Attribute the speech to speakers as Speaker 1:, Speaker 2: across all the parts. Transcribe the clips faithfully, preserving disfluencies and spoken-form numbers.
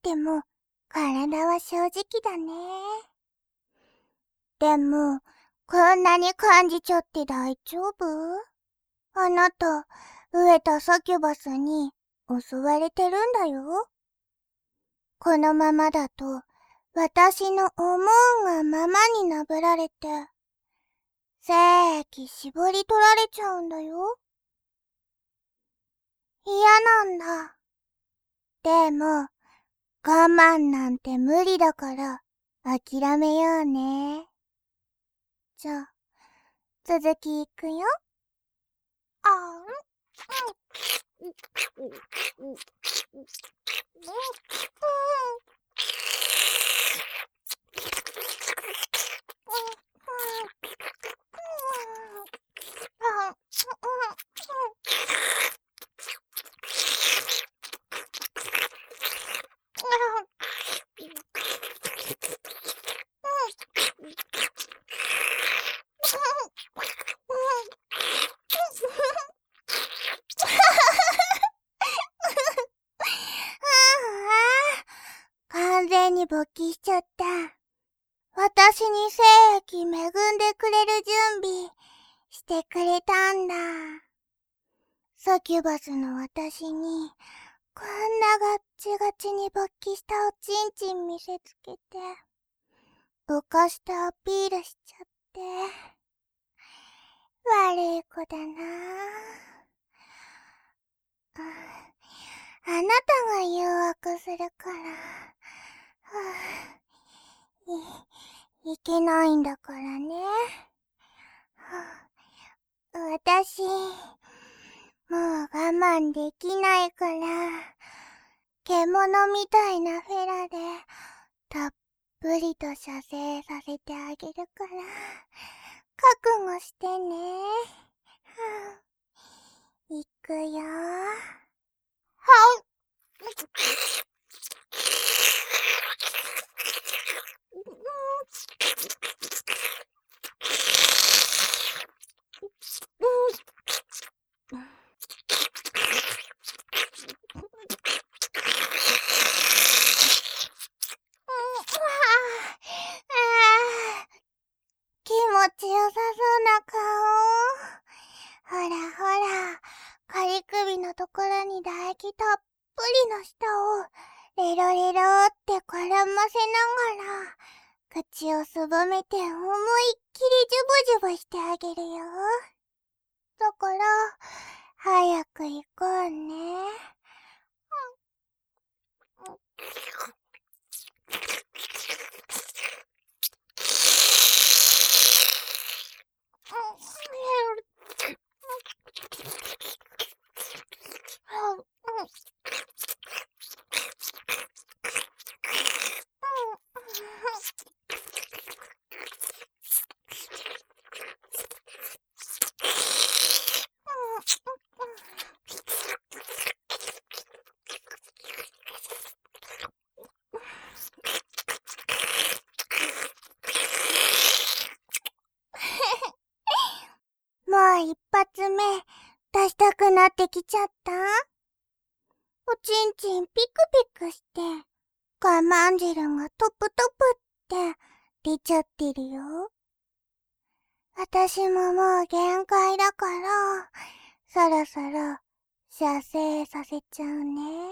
Speaker 1: ても体は正直だね。でも、こんなに感じちゃって大丈夫？あなた、飢えたサキュバスに襲われてるんだよ。このままだと、私の思うがままになぶられて、精液絞り取られちゃうんだよ。嫌なんだ。でも、我慢なんて無理だから、諦めようね。じゃあ、続きいくよ。あん、うん、うん、うん、うん、うん、完全に勃起しちゃった。私に精液恵んでくれる準備してくれたんだ。サキュバスの私にこんなガッチガチに勃起したおちんちん見せつけて、浮かしてアピールしちゃって、悪い子だなあ。あなたが誘惑するから、はあ、い、いけないんだからね。はあ、私、もう我慢できないから、獣みたいなフェラで、たっぷりと射精させてあげるから、覚悟してね。はあ、いくよ。はう。気持ちよさそうな顔。ほらほら、仮首のところに唾液たっぷりの舌をレロレロって絡ませながら、口をすぼめて思いっきりジュブジュブしてあげるよ。だから、早く行こうね。もう一発目、出したくなってきちゃった？おちんちんピクピクして、我慢汁がトプトプって出ちゃってるよ。私ももう限界だから、そろそろ射精させちゃうね。うーん、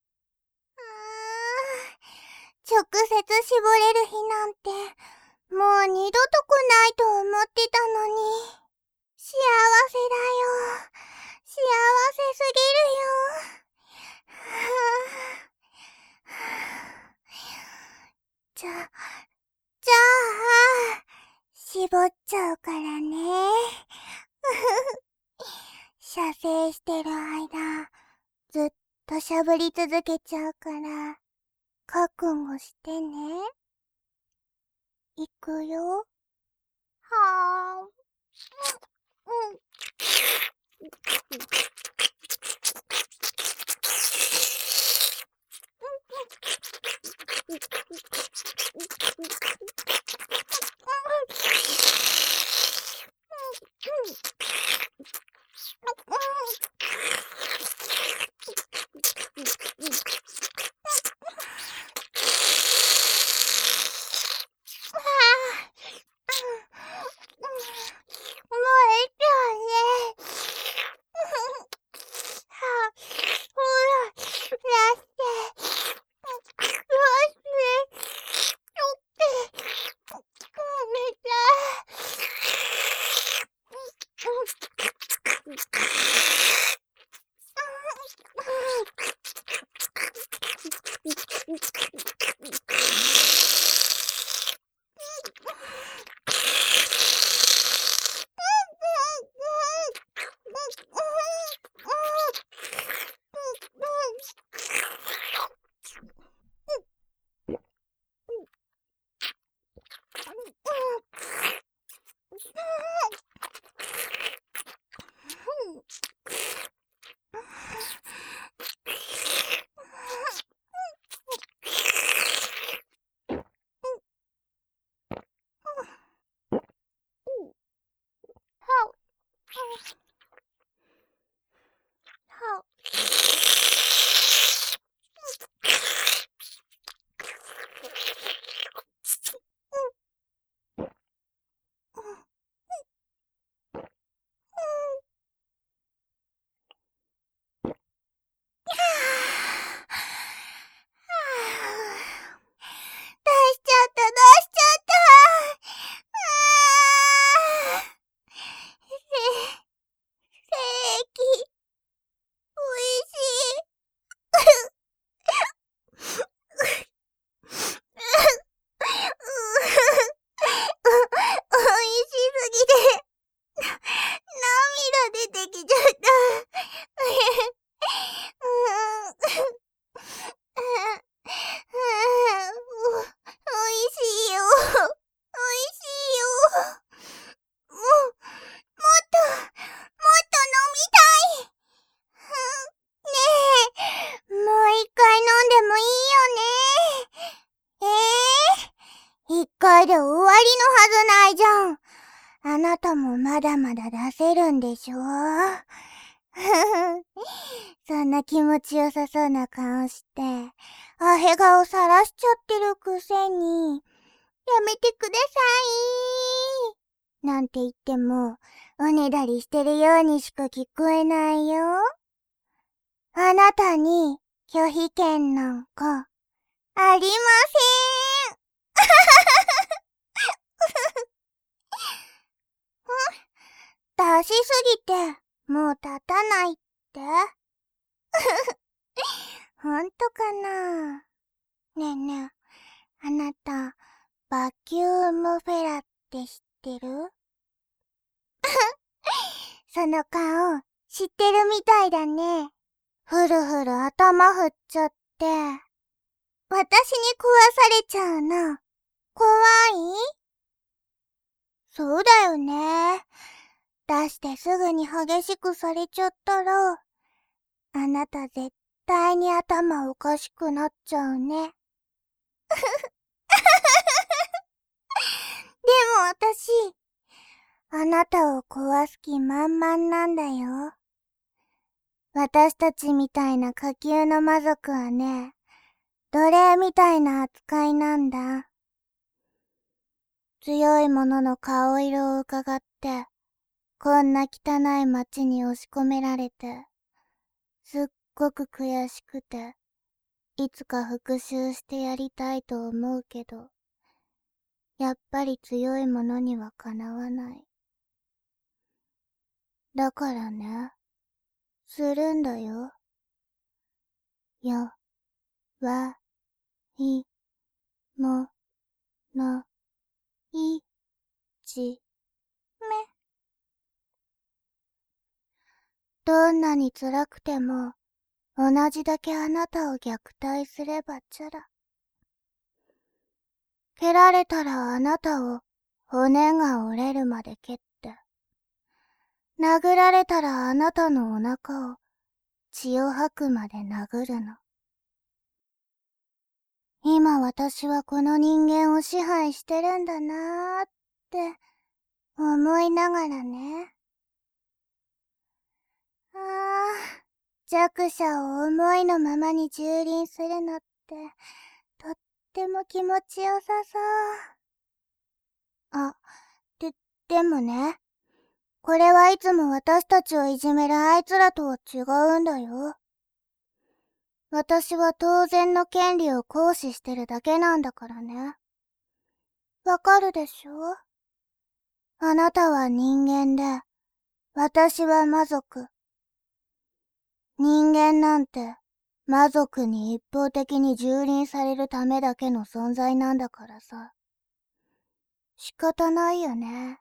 Speaker 1: 直接絞れる日なんて、もう二度と来ないと思ってたのに。幸せだよ。幸せすぎるよ。じゃ、じゃあ、絞っちゃうからね。射精してる間、ずっとしゃぶり続けちゃうから、覚悟してね。いくよ。はーん。うん。 出しちゃった、出しちゃった。あー。せ、せーき、おいしい。おいしすぎて、涙出てきちゃった。おいしいよ。おいしいよ。もう、もっと、もっと飲みたい。ねえ、もう一回飲んでもいいよね。えー、一回で終わりのはずないじゃん。あなたもまだまだ出せるんでしょ？そんな気持ちよさそうな顔して、アヘ顔さらしちゃってるくせに、やめてください。なんて言っても、おねだりしてるようにしか聞こえないよ。あなたに拒否権なんかありません。出しすぎて、もう立たないって？ほんとかな？ねえねえ、あなた、バキュームフェラって知ってる？その顔、知ってるみたいだね。ふるふる頭振っちゃって、私に食わされちゃうの。怖い？そうだよね。出してすぐに激しくされちゃったら、あなた絶対に頭おかしくなっちゃうね。でも私、あなたを壊す気満々なんだよ。私たちみたいな下級の魔族はね、奴隷みたいな扱いなんだ。強い者の顔色を伺って、こんな汚い町に押し込められて、すっごく悔しくて、いつか復讐してやりたいと思うけど、やっぱり強い者にはかなわない。だからね、するんだよ。よ、わ、い、も、の、い、ち、め。どんなに辛くても、同じだけあなたを虐待すればチャラ。蹴られたらあなたを骨が折れるまで蹴って、殴られたらあなたのお腹を血を吐くまで殴るの。今私はこの人間を支配してるんだなーって思いながらね。ああ、弱者を思いのままに蹂躙するのって、とっても気持ちよさそう。あ、で、でもね、これはいつも私たちをいじめるあいつらとは違うんだよ。私は当然の権利を行使してるだけなんだからね。わかるでしょ？あなたは人間で、私は魔族。人間なんて、魔族に一方的に蹂躙されるためだけの存在なんだからさ。仕方ないよね。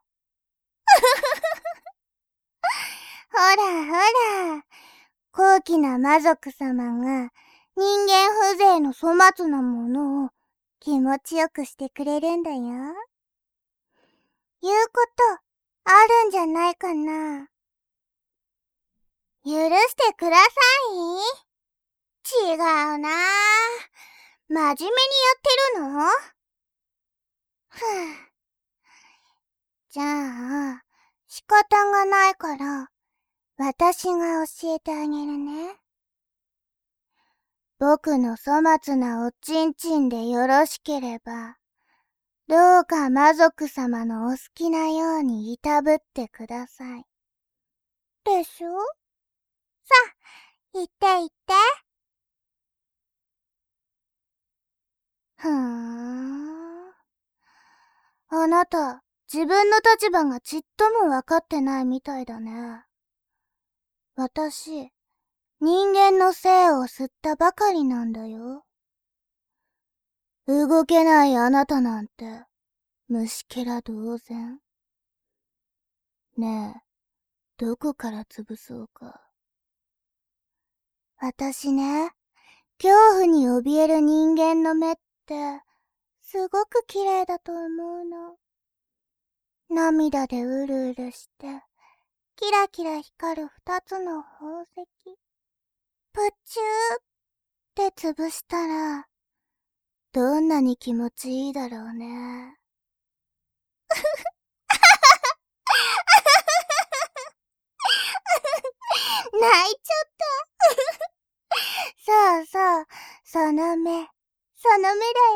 Speaker 1: ほらほら、高貴な魔族様が人間風情の粗末なものを気持ちよくしてくれるんだよ。言うことあるんじゃないかな。許してください？違うなぁ。真面目にやってるの？ふぅ。じゃあ、 仕方がないから、私が教えてあげるね。僕の粗末なおちんちんでよろしければ、どうか魔族様のお好きなようにいたぶってください。でしょ？さあ、言って言って。ふーん。あなた、自分の立場がちっともわかってないみたいだね。私、人間の精を吸ったばかりなんだよ。動けないあなたなんて、虫けら同然。ねえ、どこから潰そうか。私ね、恐怖に怯える人間の目って、すごく綺麗だと思うの。涙でうるうるして、キラキラ光る二つの宝石。プチューって潰したら、どんなに気持ちいいだろうね。泣いちゃった。そうそう、その目、その目だよ。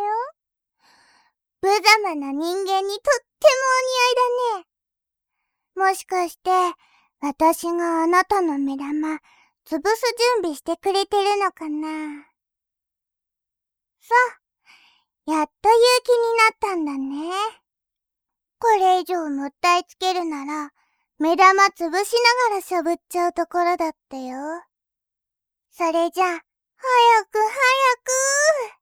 Speaker 1: 無様な人間にとってもお似合いだね。もしかして、私があなたの目玉、潰す準備してくれてるのかな。そう、やっと勇気になったんだね。これ以上もったいつけるなら、目玉潰しながらしゃぶっちゃうところだってよ。それじゃ、早く早く。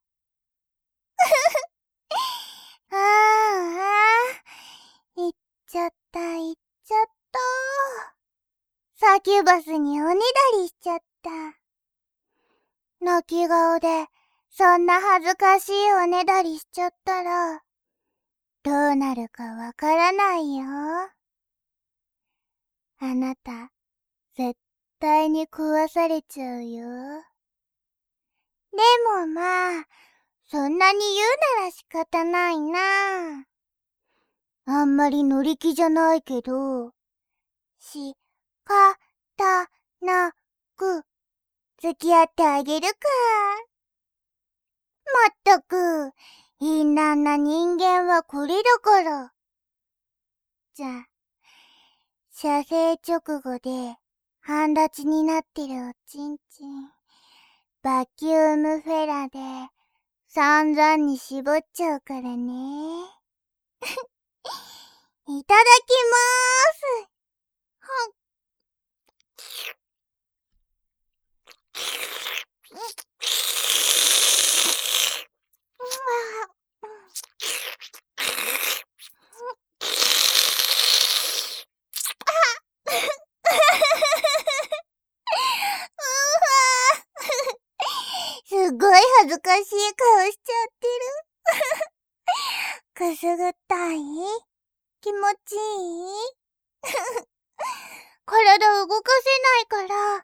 Speaker 1: ああ、行っちゃった行っちゃった。サキュバスにおねだりしちゃった。泣き顔で、そんな恥ずかしいおねだりしちゃったら、どうなるかわからないよ。あなた、絶対に壊されちゃうよ。でもまあ、そんなに言うなら仕方ないな。あんまり乗り気じゃないけど、し、か、た、な、く、付き合ってあげるか。まったく、淫乱な人間はこれだから。じゃあ、射精直後で半立ちになってるおちんちん、バキュームフェラで散々に絞っちゃうからね。いただきまーす。はっ。すっごい恥ずかしい顔しちゃってる。くすぐったい？気持ちいい？体動かせないから、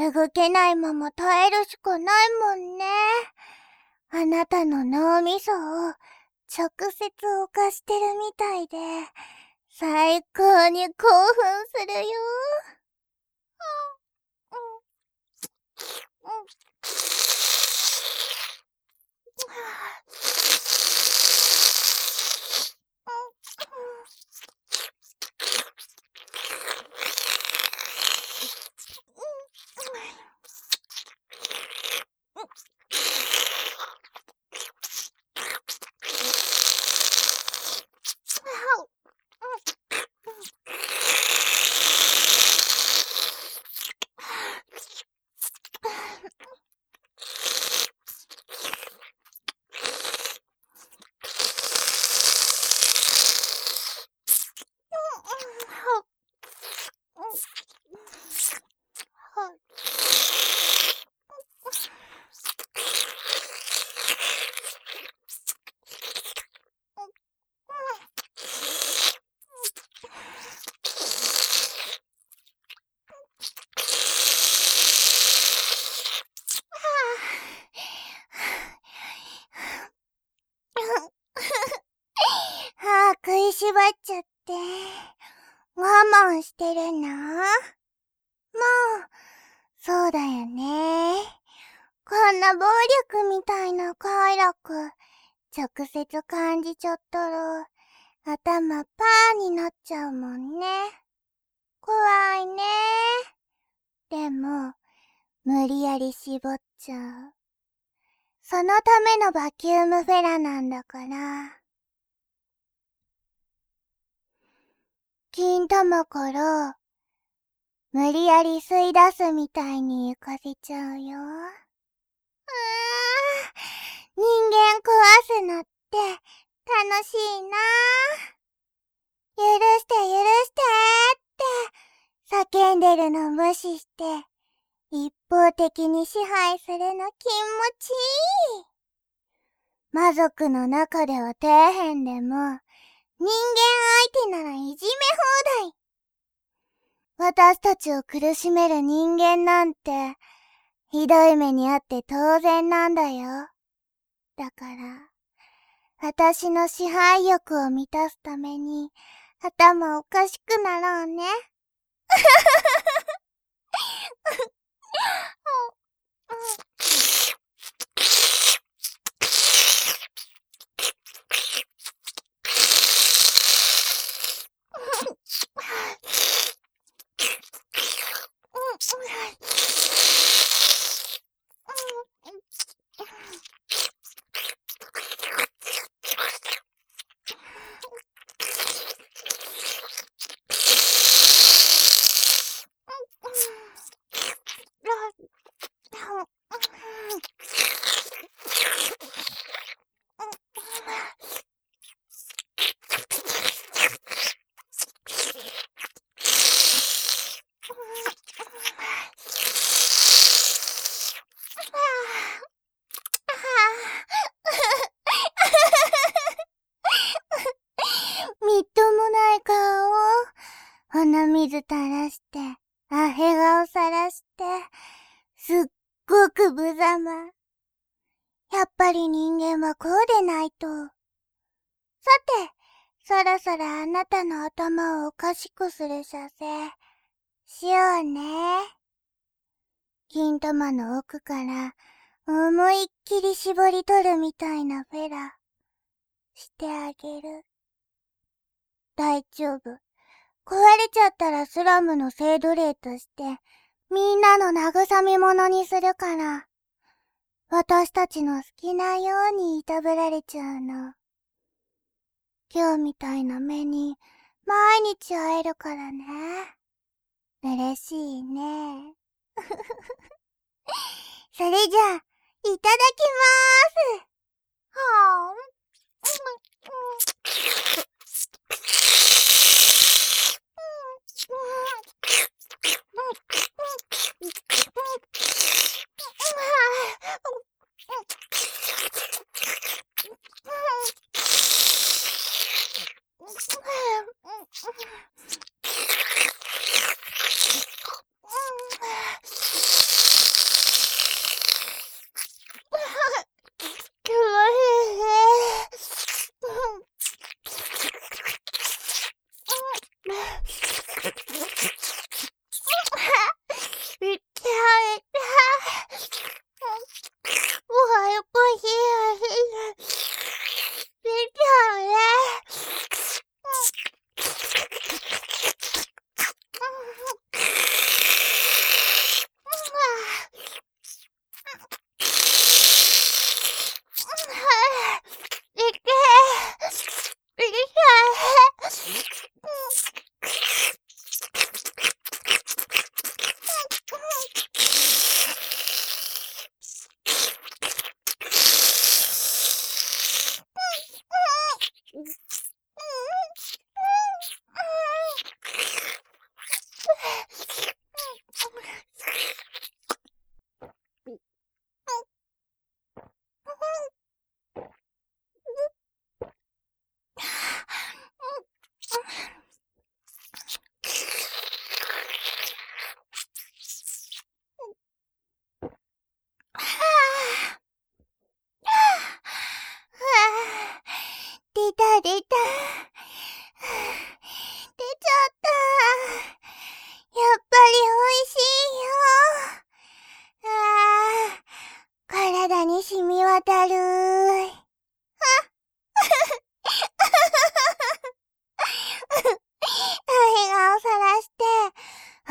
Speaker 1: 動けないまま耐えるしかないもんね。あなたの脳みそを直接犯してるみたいで、最高に興奮するよ。歯食いしばっちゃって、 我慢してるの？もう、そうだよね。こんな暴力みたいな快楽、直接感じちゃったら、頭パーになっちゃうもんね。怖いね。でも、無理やり絞っちゃう。そのためのバキュームフェラなんだから。金玉から、無理やり吸い出すみたいに浮かせちゃうよ。うーん、人間壊すのって楽しいな。許して許してって叫んでるの無視して一方的に支配するの気持ちいい。魔族の中では底辺でも人間相手ならいじめ放題。私たちを苦しめる人間なんてひどい目にあって当然なんだよ。だから私の支配欲を満たすために頭おかしくなろうね。みっともない顔を鼻水垂らしてアヘ顔さらしてすっごく無様。やっぱり人間はこうでないと。さて、そろそろあなたの頭をおかしくする射精しようね。金玉の奥から思いっきり絞り取るみたいなフェラしてあげる。大丈夫。壊れちゃったらスラムの性奴隷としてみんなの慰め者にするから。私たちの好きなようにいたぶられちゃうの。今日みたいな目に毎日会えるからね。嬉しいね。それじゃあ、いただきまーす。はぁ。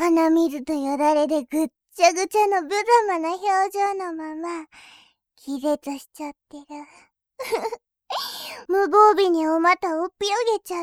Speaker 1: 鼻水とよだれでぐっちゃぐちゃの無様な表情のまま、気絶しちゃってる。無防備にお股を広げちゃって。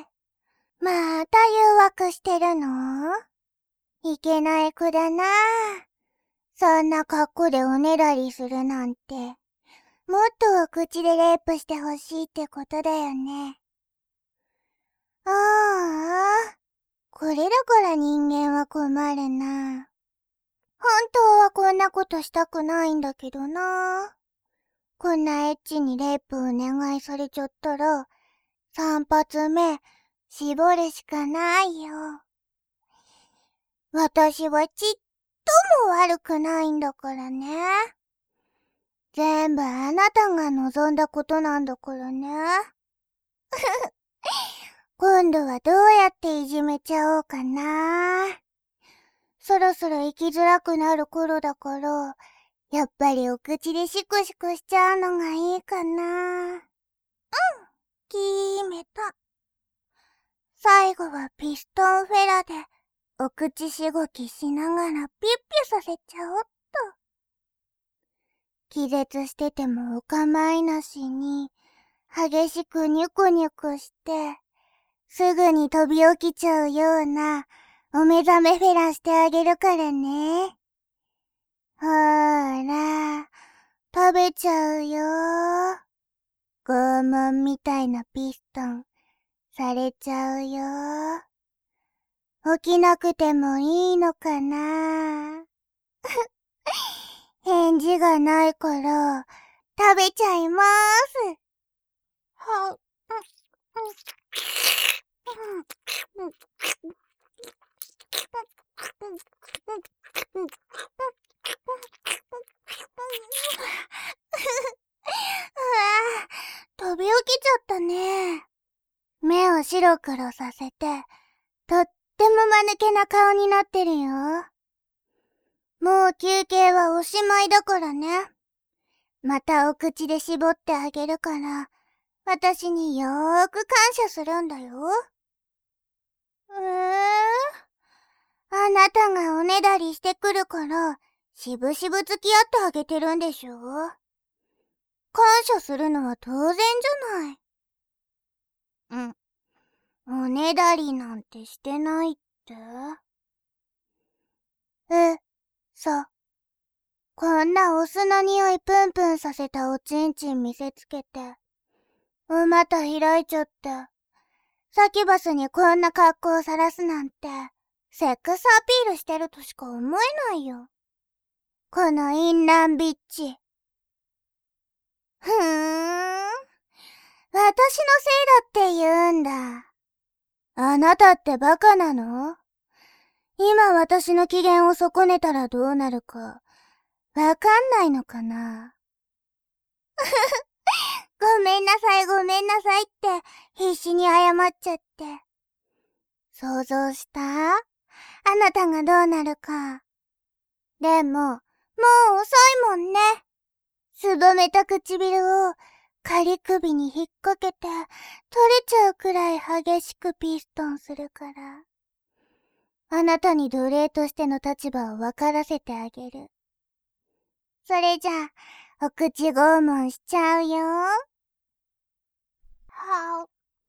Speaker 1: また誘惑してるの？いけない子だな。そんな格好でおねだりするなんて。もっとお口でレイプしてほしいってことだよね。ああ、これだから人間は困るな。本当はこんなことしたくないんだけどな。こんなエッチにレイプお願いされちゃったら、三発目、絞るしかないよ。私はちっとも悪くないんだからね。全部あなたが望んだことなんだからね。今度はどうやっていじめちゃおうかな。そろそろ生きづらくなる頃だから、やっぱりお口でシクシクしちゃうのがいいかな。うん、決めた。最後はピストンフェラで、お口しごきしながらピュッピュさせちゃおっと。気絶しててもお構いなしに、激しくニュコニュコして、すぐに飛び起きちゃうような、お目覚めフェラしてあげるからね。ほーら、食べちゃうよ。拷問みたいなピストン、されちゃうよ。起きなくてもいいのかな。返事がないから、食べちゃいまーす。は、飛び起きちゃったね。目を白黒させて、とっても間抜けな顔になってるよ。もう休憩はおしまいだからね。またお口で絞ってあげるから、私によーく感謝するんだよ。えー、あなたがおねだりしてくるから、しぶしぶ付き合ってあげてるんでしょ？感謝するのは当然じゃない。うん。おねだりなんてしてないって？え、さ。こんなお酢の匂いプンプンさせたおちんちん見せつけて、お股開いちゃって、サキュバスにこんな格好を晒すなんて、セックスアピールしてるとしか思えないよ。このインランビッチ。ふーん。私のせいだって言うんだ。あなたってバカなの？今私の機嫌を損ねたらどうなるか、わかんないのかな？ごめんなさいごめんなさいって必死に謝っちゃって。想像した？あなたがどうなるか。でも、もう遅いもんね。すぼめた唇を仮首に引っ掛けて取れちゃうくらい激しくピストンするから。あなたに奴隷としての立場を分からせてあげる。それじゃあ、お口拷問しちゃうよ。は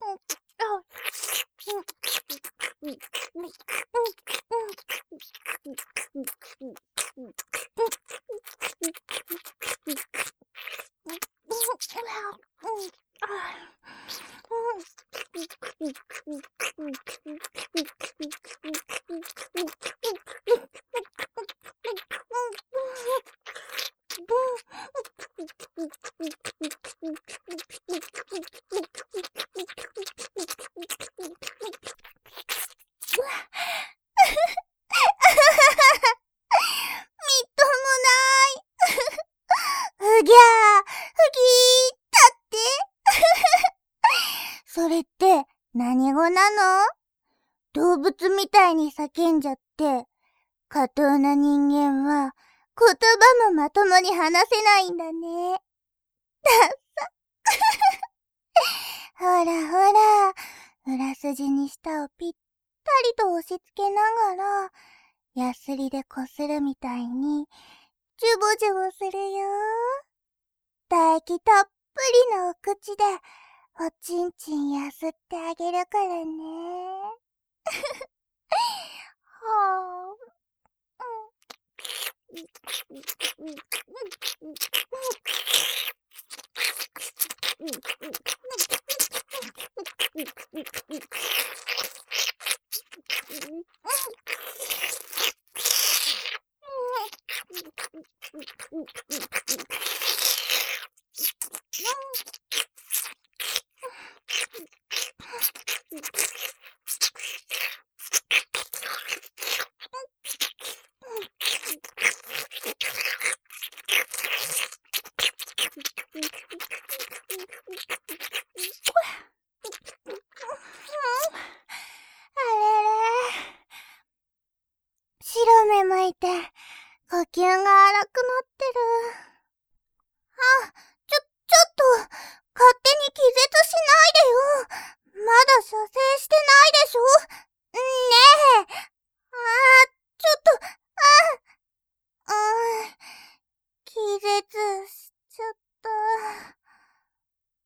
Speaker 1: うぎゃー、ふぎー、だってそれって、何語なの？動物みたいに叫んじゃって、過当な人間は、言葉もまともに話せないんだね。だっさ。ほらほら、裏筋に舌をぴったりと押し付けながら、ヤスリでこするみたいに、ジュボジュボするよ。唾液たっぷりのお口で、おちんちんやすってあげるからね。はぁ。白目向いて、呼吸が荒くなってる。あ、ちょ、ちょっと、勝手に気絶しないでよ。まだ射精してないでしょ。ねえ。あー、ちょっと、あ、うーん、気絶しちゃった。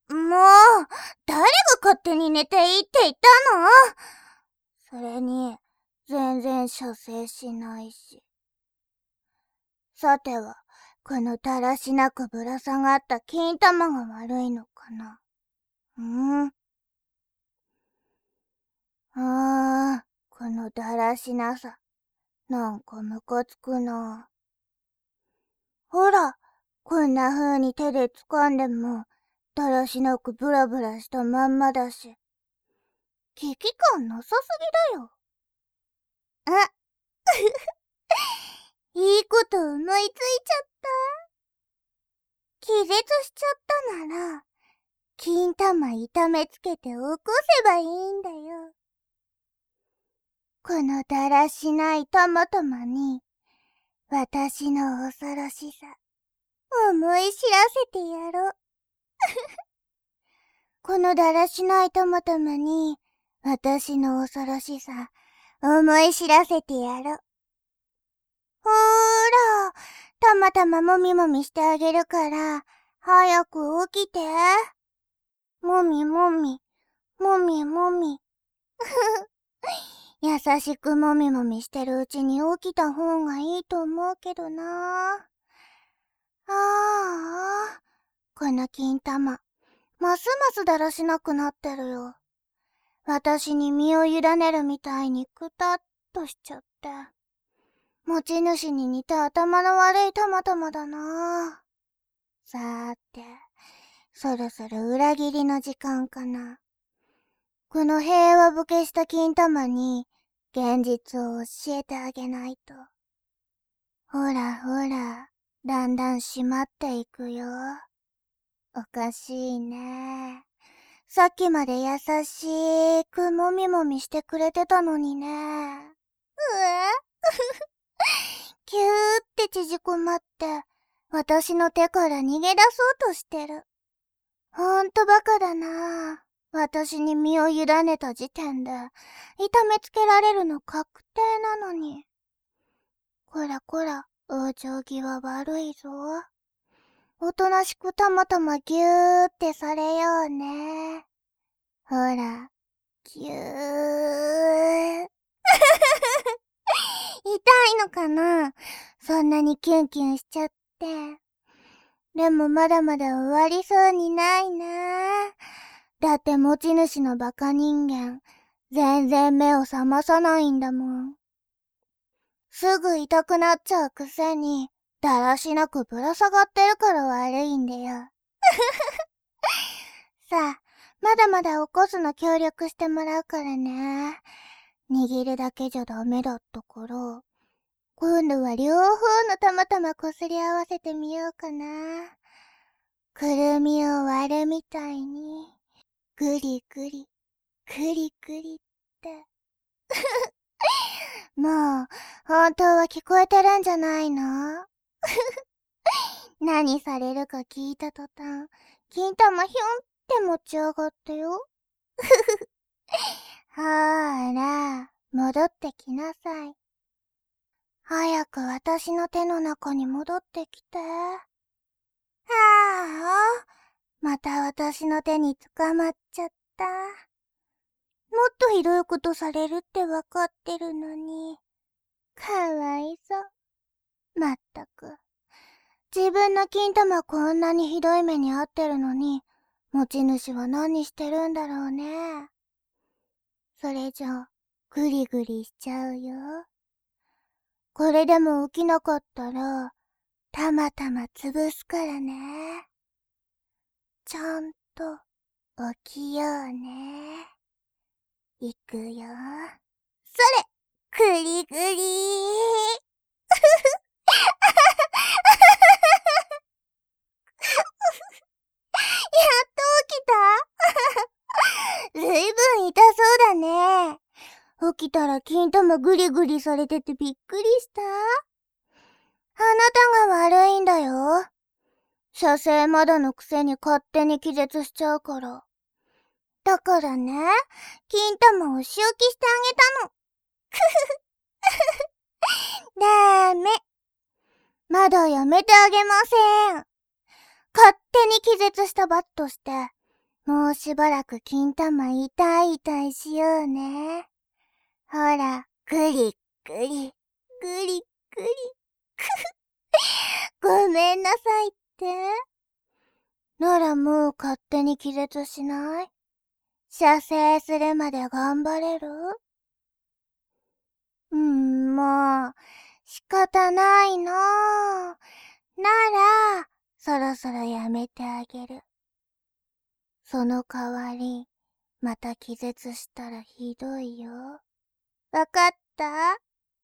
Speaker 1: もう、誰が勝手に寝ていいって言ったの？それに、全然射精しないし。さては、このだらしなくぶら下がった金玉が悪いのかな。んーあー、このだらしなさ、なんかムカつくな。ほら、こんな風に手で掴んでも、だらしなくブラブラしたまんまだし。危機感なさすぎだよ。あいいこと思いついちゃった。気絶しちゃったなら、金玉痛めつけて起こせばいいんだよ。このだらしないたまたまに、私の恐ろしさ、思い知らせてやろう。このだらしないたまたまに、私の恐ろしさ、思い知らせてやろう。ほーら、たまたまもみもみしてあげるから、早く起きて。もみもみ、もみもみ。優しくもみもみしてるうちに起きた方がいいと思うけどな。ああ、この金玉、ますますだらしなくなってるよ。私に身を委ねるみたいにくたっとしちゃって。持ち主に似た頭の悪いたまたまだな。さーて、そろそろ裏切りの時間かな。この平和ぼけした金玉に現実を教えてあげないと。ほらほら、だんだん閉まっていくよ。おかしいね。さっきまで優しくもみもみしてくれてたのにね。うわキューって縮こまって、私の手から逃げ出そうとしてる。ほんとバカだな。私に身を委ねた時点で、痛めつけられるの確定なのに。こらこら、往生際悪いぞ。おとなしくたまたまギューってされようね。ほら、ギュー。痛いのかな？そんなにキュンキュンしちゃって。でもまだまだ終わりそうにないな。だって持ち主のバカ人間、全然目を覚まさないんだもん。すぐ痛くなっちゃうくせに、だらしなくぶら下がってるから悪いんだよ。さあ、まだまだ起こすの協力してもらうからね。握るだけじゃダメだったから、今度は両方のたまたまこすり合わせてみようかな。くるみを割るみたいに、ぐりぐり、ぐりぐりって。もう、本当は聞こえてるんじゃないの？何されるか聞いた途端、金玉ひょんって持ち上がってよ。ほーら、も戻ってきなさい。早く私の手の中に戻ってきて。はあ、また私の手に捕まっちゃった。もっとひどいことされるってわかってるのに。かわいそう。まったく。自分の金玉こんなにひどい目に遭ってるのに、持ち主は何してるんだろうね。それじゃ、グリグリしちゃうよ。これでも起きなかったら、たまたま潰すからね。ちゃんと起きようね。いくよ。それ、グリグリー。やっと起きた。ずいぶん痛そうだね。起きたら金玉グリグリされててびっくりした。あなたが悪いんだよ。射精まだのくせに勝手に気絶しちゃうから。だからね、金玉を仕置きしてあげたの。ダメ。まだやめてあげません。勝手に気絶した罰として、もうしばらく金玉痛い痛いしようね。ほら、グリグリ、グリグリ。ごめんなさいって。ならもう勝手に気絶しない？射精するまで頑張れる？うーん、もう、仕方ないなぁ。なら、そろそろやめてあげる。その代わり、また気絶したらひどいよ。わかった？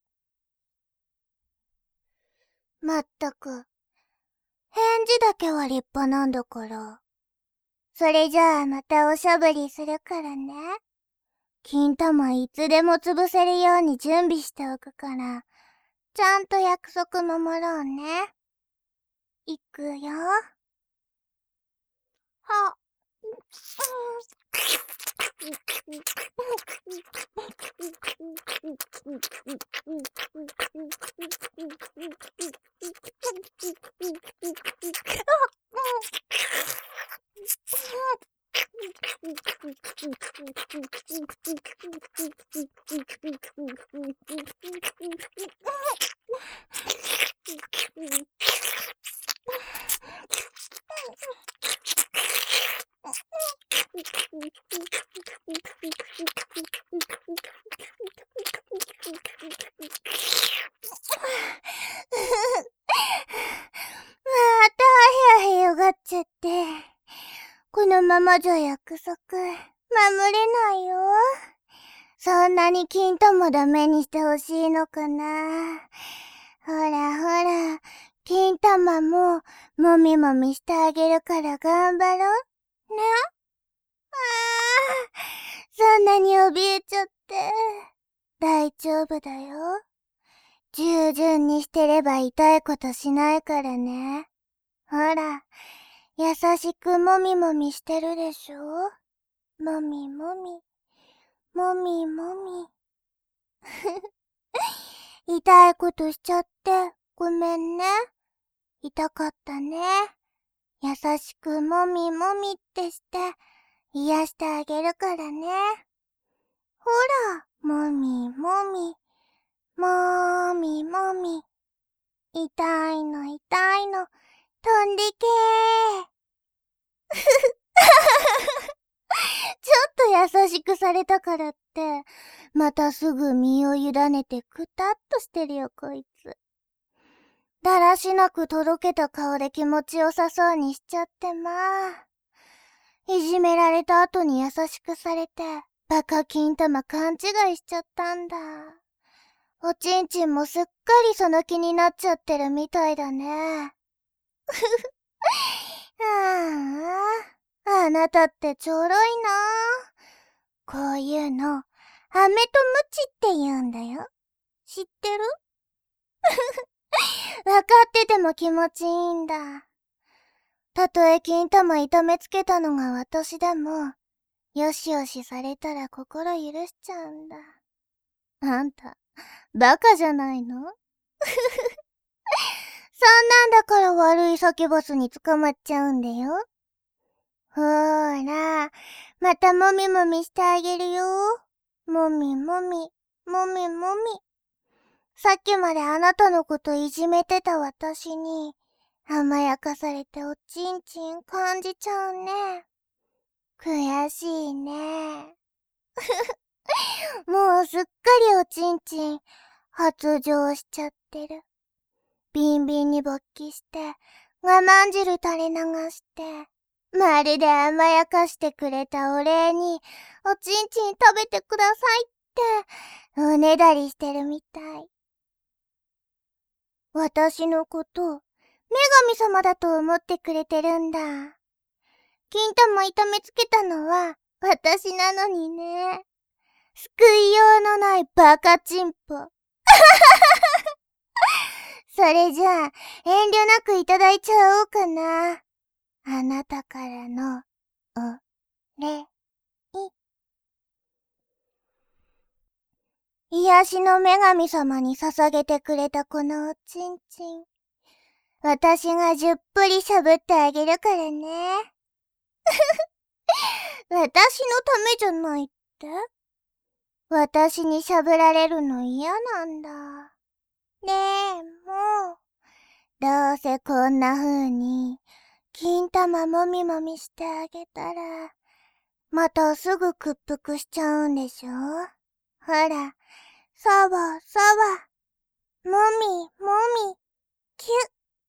Speaker 1: まったく。返事だけは立派なんだから。それじゃあまたおしゃぶりするからね。金玉いつでも潰せるように準備しておくから、ちゃんと約束守ろうね。いくよ。は、またへやへよがっちゃって。このままじゃ約束、守れないよ。そんなに金玉ダメにしてほしいのかな。ほらほら、金玉ももみもみしてあげるから頑張ろう。ね。ああ、そんなに怯えちゃって。大丈夫だよ。従順にしてれば痛いことしないからね。ほら、優しくもみもみしてるでしょ？もみもみ、もみもみ。痛いことしちゃってごめんね。痛かったね。優しくもみもみってして癒してあげるからね。ほら、もみもみ、もみもみ。痛いの痛いの、飛んでけー。ちょっと優しくされたからって、またすぐ身を委ねてくたっとしてるよこいつ。だらしなくとろけた顔で気持ちよさそうにしちゃってまあ。いじめられた後に優しくされて、バカ金玉勘違いしちゃったんだ。おちんちんもすっかりその気になっちゃってるみたいだね。ああ、あなたってちょろいな。こういうの、飴とムチって言うんだよ。知ってる？わかってても気持ちいいんだ。たとえ金玉痛めつけたのが私でも、よしよしされたら心許しちゃうんだ。 あんた、バカじゃないの？そんなんだから悪いサキュバスに捕まっちゃうんだよ。ほーら、またもみもみしてあげるよ。もみもみ、もみもみ。さっきまであなたのこといじめてた私に、甘やかされておちんちん感じちゃうね。悔しいね。もうすっかりおちんちん発情しちゃってる。ビンビンに勃起して、我慢汁垂れ流して、まるで甘やかしてくれたお礼に、おちんちん食べてくださいって、おねだりしてるみたい。私のこと、女神様だと思ってくれてるんだ。金玉痛めつけたのは、私なのにね。救いようのないバカチンポ。それじゃあ、遠慮なくいただいちゃおうかな。あなたからの、お、礼。癒しの女神様に捧げてくれたこのおちんちん。私がじゅっぷりしゃぶってあげるからね。私のためじゃないって？私にしゃぶられるの嫌なんだ。でも、どうせこんな風に、金玉もみもみしてあげたら、またすぐ屈服しちゃうんでしょ？ほら、そわそわ、もみもみ、キュッ。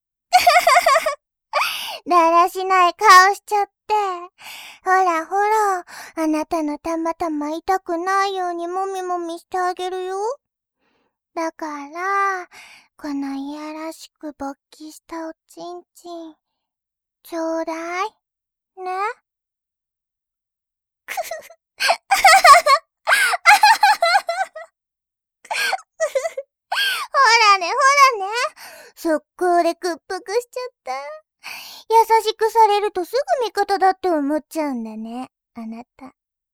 Speaker 1: だらしない顔しちゃって。ほらほら、あなたのたまたま痛くないようにもみもみしてあげるよ。だから、このいやらしく勃起したおちんちん、ちょうだい。ね。くふふ。ほらねほらね。速攻で屈服しちゃった。優しくされるとすぐ味方だって思っちゃうんだね、あなた。もう、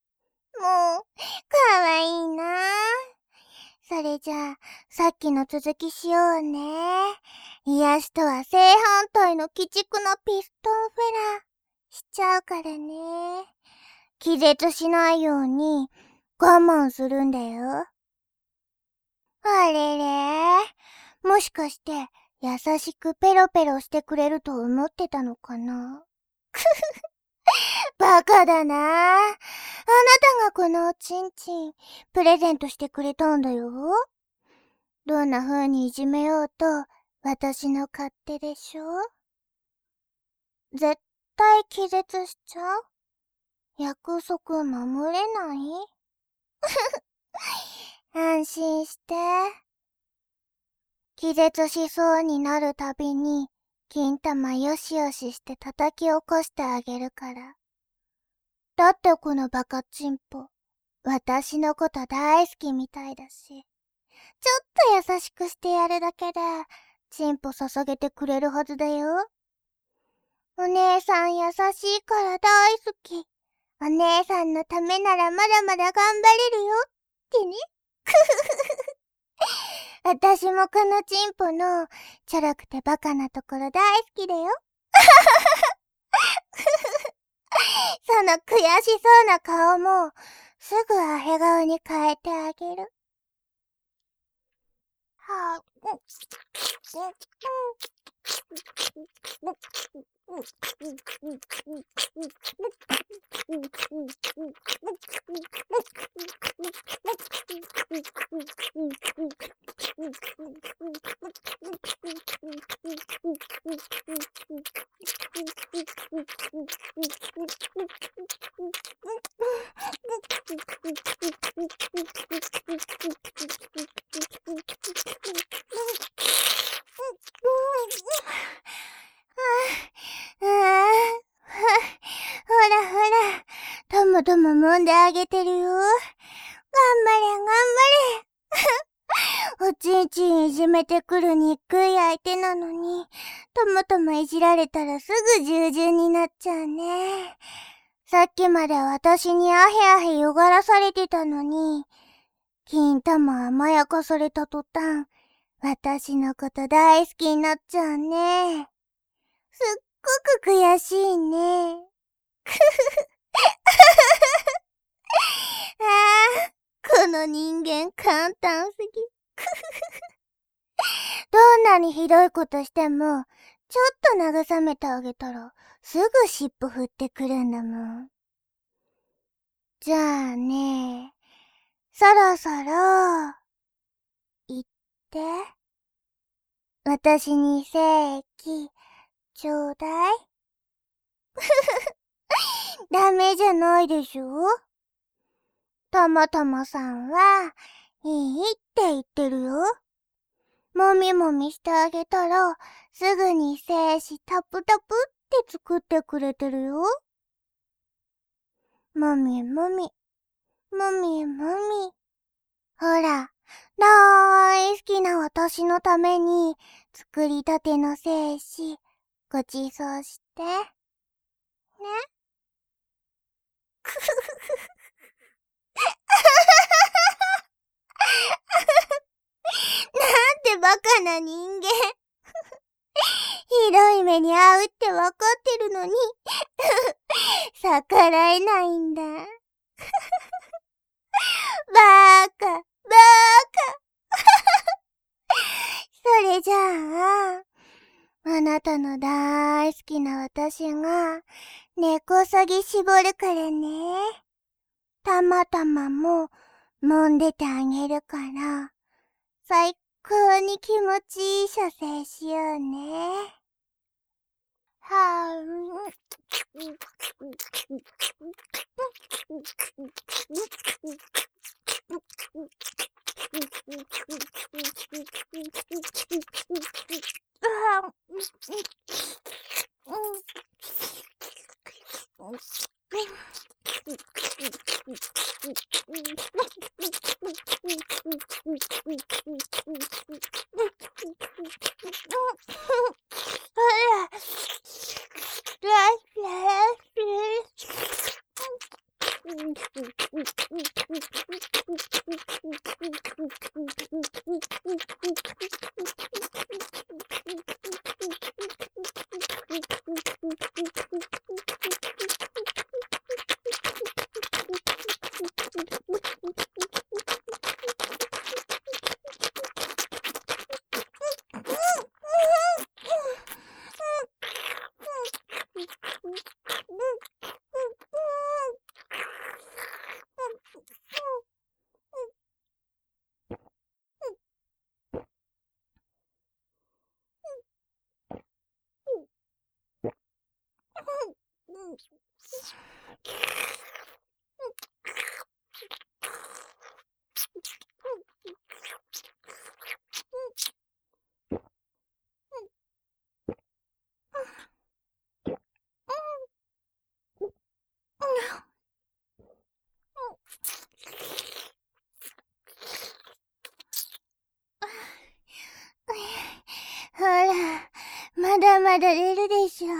Speaker 1: かわいいなぁ。それじゃあ、さっきの続きしようね。癒しとは正反対の鬼畜のピストンフェラしちゃうからね。気絶しないように我慢するんだよ。あれれ、もしかして優しくペロペロしてくれると思ってたのかな。くふふ。バカだなぁ。あなたがこのおちんちん、プレゼントしてくれたんだよ。どんな風にいじめようと、私の勝手でしょ？絶対気絶しちゃう？約束守れない？安心して。気絶しそうになるたびに、金玉よしよしして叩き起こしてあげるから。だってこのバカチンポ、私のこと大好きみたいだし、ちょっと優しくしてやるだけで、チンポ捧げてくれるはずだよ。お姉さん優しいから大好き。お姉さんのためならまだまだ頑張れるよってね。くふふふ。私もこのチンポのちょろくてバカなところ大好きだよ。その悔しそうな顔もすぐアヘ顔に変えてあげる。はあ、うん、うん、ほらほら、ともとも揉んであげてるよ。頑張れ頑張れ。おちんちんいじめてくる憎い相手なのに、ともともいじられたらすぐ従順になっちゃうね。さっきまで私にアヘアヘよがらされてたのに、 金玉甘やかされた途端、私のこと大好きになっちゃうね。すっごく悔しいね。くふふ。ああ、この人間簡単すぎ。くふふ。どんなにひどいことしても、ちょっと慰めてあげたら、すぐ尻尾振ってくるんだもん。じゃあね、そろそろ、言って。私に正規、ちょうだい。ダメじゃないでしょ？たまたまさんは、いいって言ってるよ。もみもみしてあげたら、すぐに精子タプタプって作ってくれてるよ。もみもみ、もみもみ。ほら、だい好きな私のために、作りたての精子、ごちそうして。ね。くふふふ。なんてバカな人間。ひどい目に遭うってわかってるのに、逆らえないんだ。バーカ、バーカ。それじゃあ、あなたの大好きな私が、根こそぎ絞るからね。たまたまも、揉んでてあげるから、最高に気持ちいい射精しようね。はぁ、ほら、まだまだ出るでしょ。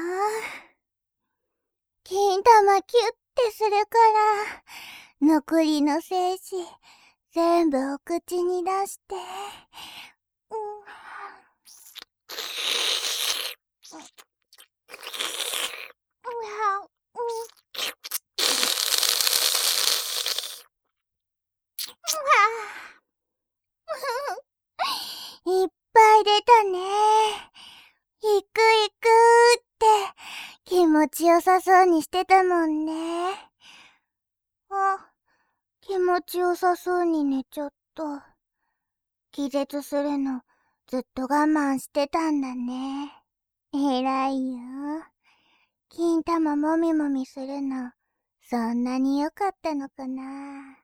Speaker 1: 金玉キュッてするから、残りの精子、全部お口に出して。うん、いっぱい出たね。行く行くって気持ちよさそうにしてたもんね。あ、気持ちよさそうに寝ちゃった。気絶するのずっと我慢してたんだね。偉いよ。金玉もみもみするの、そんなに良かったのかな。